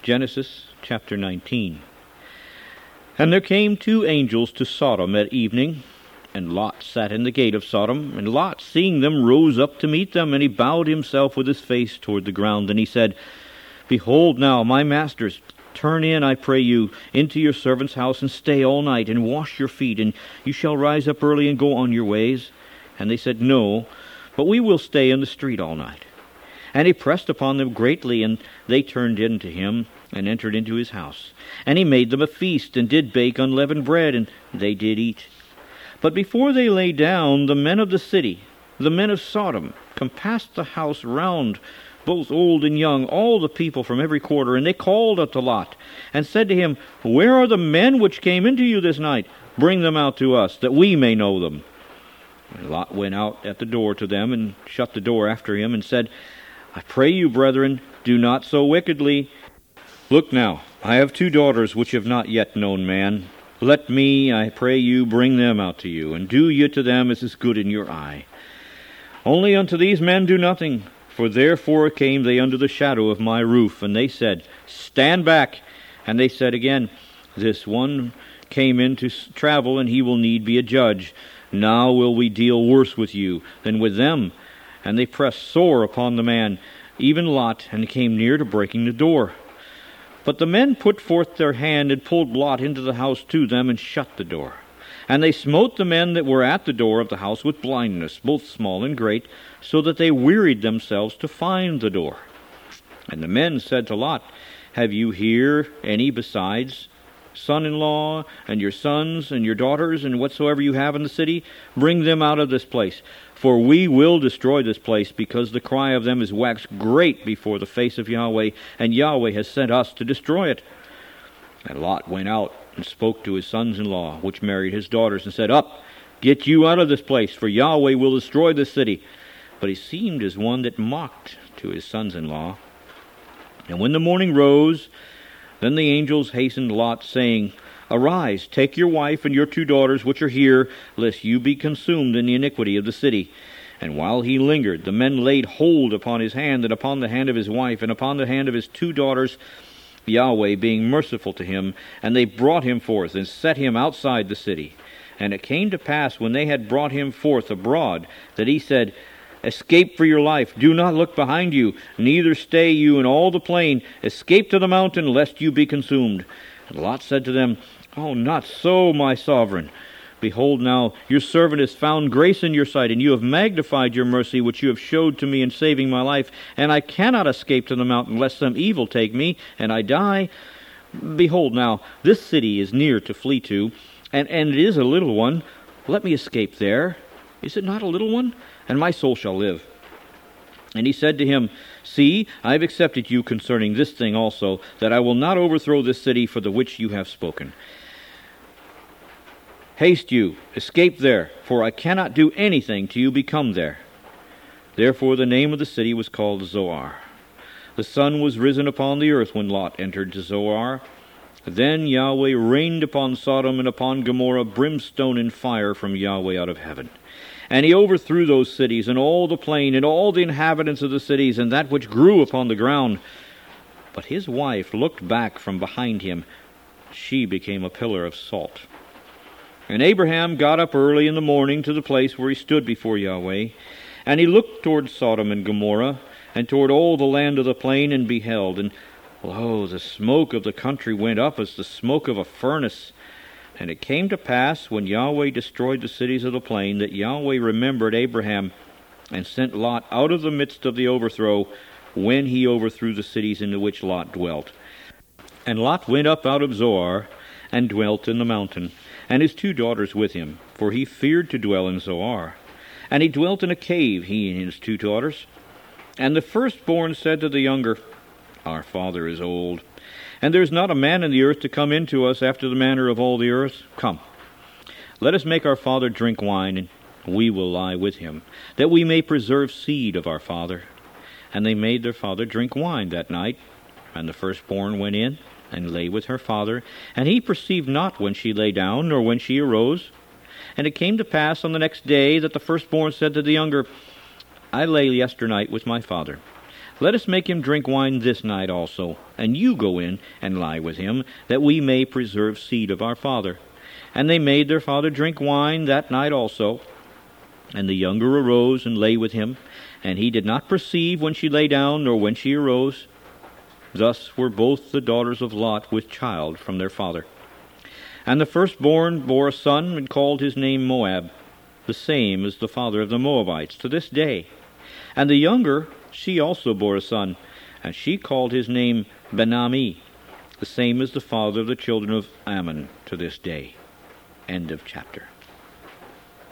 Genesis chapter 19. And there came two angels to Sodom at evening, and Lot sat in the gate of Sodom. And Lot, seeing them, rose up to meet them, and he bowed himself with his face toward the ground. And he said, Behold now, my masters, turn in, I pray you, into your servant's house, and stay all night, and wash your feet, and you shall rise up early and go on your ways. And they said, No, but we will stay in the street all night. And he pressed upon them greatly, and they turned in to him, and entered into his house. And he made them a feast, and did bake unleavened bread, and they did eat. But before they lay down, the men of the city, the men of Sodom, compassed the house round, both old and young, all the people from every quarter. And they called unto Lot, and said to him, Where are the men which came into you this night? Bring them out to us, that we may know them. And Lot went out at the door to them, and shut the door after him, and said, I pray you, brethren, do not so wickedly. Look now, I have two daughters which have not yet known man. Let me, I pray you, bring them out to you, and do ye to them as is good in your eye. Only unto these men do nothing, for therefore came they under the shadow of my roof. And they said, Stand back. And they said again, This one came in to travel, and he will need be a judge. Now will we deal worse with you than with them. And they pressed sore upon the man, even Lot, and came near to breaking the door. But the men put forth their hand, and pulled Lot into the house to them, and shut the door. And they smote the men that were at the door of the house with blindness, both small and great, so that they wearied themselves to find the door. And the men said to Lot, Have you here any besides son-in-law, and your sons, and your daughters, and whatsoever you have in the city? Bring them out of this place. For we will destroy this place, because the cry of them is waxed great before the face of Yahweh, and Yahweh has sent us to destroy it. And Lot went out and spoke to his sons-in-law, which married his daughters, and said, Up, get you out of this place, for Yahweh will destroy this city. But he seemed as one that mocked to his sons-in-law. And when the morning rose, then the angels hastened Lot, saying, Arise, take your wife and your two daughters which are here, lest you be consumed in the iniquity of the city. And while he lingered, the men laid hold upon his hand, and upon the hand of his wife, and upon the hand of his two daughters, Yahweh being merciful to him. And they brought him forth, and set him outside the city. And it came to pass, when they had brought him forth abroad, that he said, Escape for your life, do not look behind you, neither stay you in all the plain. Escape to the mountain, lest you be consumed. And Lot said to them, Oh, not so, my sovereign. Behold now, your servant has found grace in your sight, and you have magnified your mercy, which you have showed to me in saving my life. And I cannot escape to the mountain, lest some evil take me, and I die. Behold now, this city is near to flee to, and it is a little one. Let me escape there. Is it not a little one? And my soul shall live. And he said to him, See, I have accepted you concerning this thing also, that I will not overthrow this city for the which you have spoken. Haste you, escape there, for I cannot do anything till you be come there. Therefore the name of the city was called Zoar. The sun was risen upon the earth when Lot entered to Zoar. Then Yahweh rained upon Sodom and upon Gomorrah brimstone and fire from Yahweh out of heaven. And he overthrew those cities, and all the plain, and all the inhabitants of the cities, and that which grew upon the ground. But his wife looked back from behind him. She became a pillar of salt. And Abraham got up early in the morning to the place where he stood before Yahweh. And he looked toward Sodom and Gomorrah, and toward all the land of the plain, and beheld. And lo, the smoke of the country went up as the smoke of a furnace. And it came to pass, when Yahweh destroyed the cities of the plain, that Yahweh remembered Abraham, and sent Lot out of the midst of the overthrow, when he overthrew the cities in which Lot dwelt. And Lot went up out of Zoar, and dwelt in the mountain, and his two daughters with him, for he feared to dwell in Zoar. And he dwelt in a cave, he and his two daughters. And the firstborn said to the younger, Our father is old, and there is not a man in the earth to come in to us after the manner of all the earth. Come, let us make our father drink wine, and we will lie with him, that we may preserve seed of our father. And they made their father drink wine that night. And the firstborn went in, and lay with her father, and he perceived not when she lay down, nor when she arose. And it came to pass on the next day that the firstborn said to the younger, I lay yesternight with my father. Let us make him drink wine this night also, and you go in and lie with him, that we may preserve seed of our father. And they made their father drink wine that night also. And the younger arose and lay with him, and he did not perceive when she lay down, nor when she arose. Thus were both the daughters of Lot with child from their father. And the firstborn bore a son, and called his name Moab. The same is the father of the Moabites to this day. And the younger, she also bore a son, and she called his name Ben-Ammi. The same is the father of the children of Ammon to this day. End of chapter.